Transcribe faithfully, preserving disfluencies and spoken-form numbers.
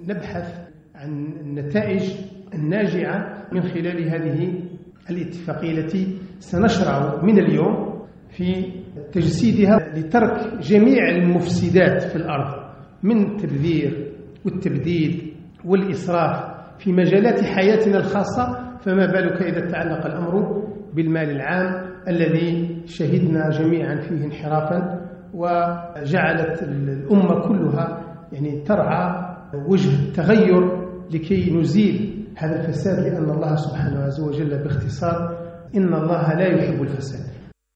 نبحث عن النتائج الناجعة من خلال هذه الاتفاقية التي سنشرع من اليوم في تجسيدها لترك جميع المفسدات في الأرض من التبذير والتبديد والإسراف في مجالات حياتنا الخاصة، فما بالك إذا تعلق الأمر بالمال العام الذي شهدنا جميعا فيه انحرافا، وجعلت الأمة كلها يعني ترعى وجه التغير لكي نزيل هذا الفساد، لأن الله سبحانه عز وجل باختصار إن الله لا يحب الفساد.